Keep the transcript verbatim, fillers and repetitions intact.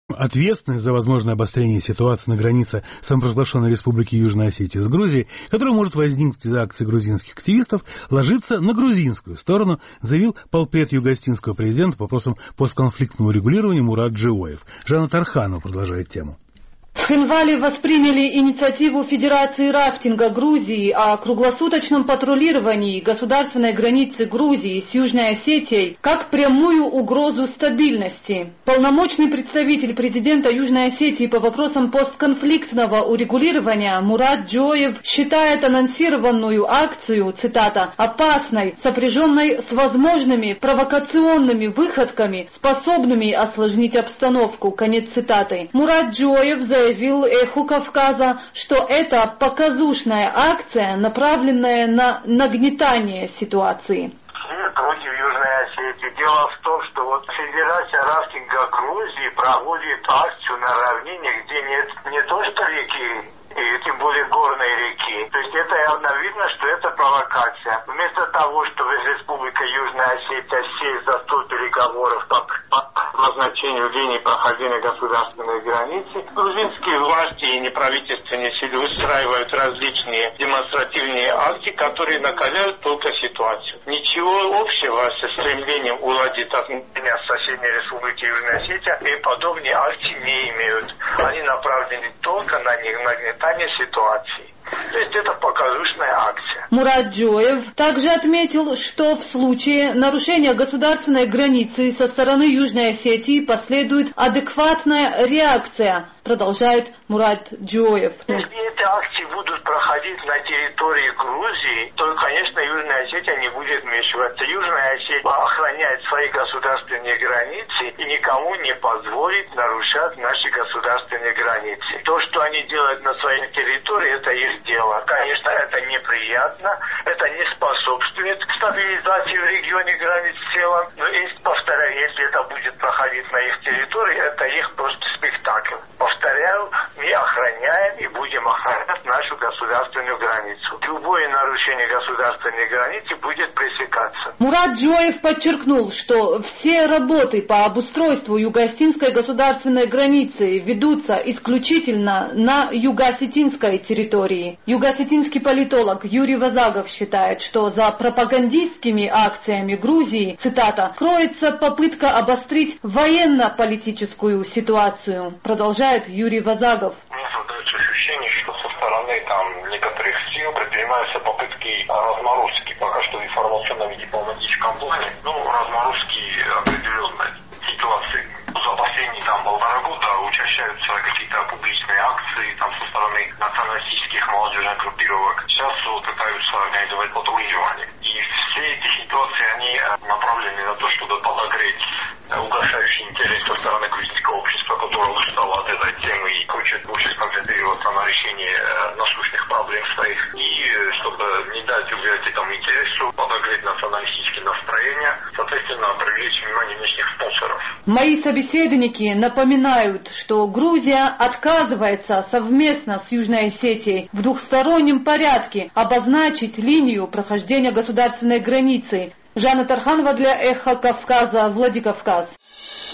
Ответственность за возможное обострение ситуации на границе самопровозглашенной Республики Южная Осетия с Грузией, которая может возникнуть из-за акций грузинских активистов, ложится на грузинскую сторону, заявил полпред юго-осетинского президента по вопросам постконфликтного регулирования Мурат Джиоев. Жанна Тарханова продолжает тему. В Цхинвале восприняли инициативу Федерации рафтинга Грузии о круглосуточном патрулировании государственной границы Грузии с Южной Осетией как прямую угрозу стабильности. Полномочный представитель президента Южной Осетии по вопросам постконфликтного урегулирования Мурат Джиоев считает анонсированную акцию, цитата, «опасной, сопряженной с возможными провокационными выходками, способными осложнить обстановку», конец цитаты. Мурат Джиоев заявил, заявил «Эху Кавказа», что это показушная акция, направленная на нагнетание ситуации. Против Южной Осетии. Дело в том, что вот Федерация рафтинга Грузии проводит акцию на равнине, где нет не то что реки, и тем более горной реки. То есть это явно видно, что это провокация. Вместо того, чтобы Республика Южная Осетия сесть за стол переговоров по, по назначению линии прохождения государственной границы, грузинские власти и неправительственные силы устраивают различные демонстративные акции, которые накаляют только ситуацию. Ничего общего со стремлением уладить отношения с соседней Республикой Южная Осетия и подобные акции не имеют. Они направлены только на нагнетание ситуации. То есть это показушная акция. Мурат Джиоев также отметил, что в случае нарушения государственной границы со стороны Южной Осетии последует адекватная реакция, продолжает Мурат Джиоев. Если эти акции будут проходить на территории Грузии, то, конечно, Южная Осетия не будет вмешиваться. Южная Осетия охраняет свои государственные границы и никому не позволит нарушать наши государственные границы. То, что они делают на своей территории, это их дело. Конечно, это неприятно, это не способствует стабилизации в регионе границ в целом. Но, если, повторяю, если это будет проходить на их территории, это их просто спектакль. Повторяю, мы охраняем и будем охранять нашу государственную границу. Любое нарушение государственной границы будет пресекаться. Мурат Джиоев подчеркнул, что все работы по обустройству юго-осетинской государственной границы ведутся исключительно на юго-осетинской территории. Юго-осетинский политолог Юрий Вазагов считает, что за пропагандистскими акциями Грузии, цитата, кроется попытка обострить военно-политическую ситуацию, продолжает Юрий Вазагов. Мне создается ощущение, что со стороны там некоторых сил предпринимаются попытки разморозки пока что в информационном и дипломатическом плане, ну, разморозки определенной ситуации. За последние там полтора года учащаются какие-то публичные акции там со стороны националистических молодежных группировок. Сейчас вот пытаются организовать патрулирование. И все эти ситуации, они направлены на то, чтобы подогреть угасающий интерес со стороны грузинского общества, которое устало от этой темы и хочет больше сконцентрироваться на решении насущных проблем своих. И чтобы не дать убивать этому интересу, подогреть националистические настроения, соответственно, привлечь внимание внешних спонсоров. Мои собеседники напоминают, что Грузия отказывается совместно с Южной Осетией в двухстороннем порядке обозначить линию прохождения государственной границы. Жанна Тарханова для Эхо Кавказа, Владикавказ.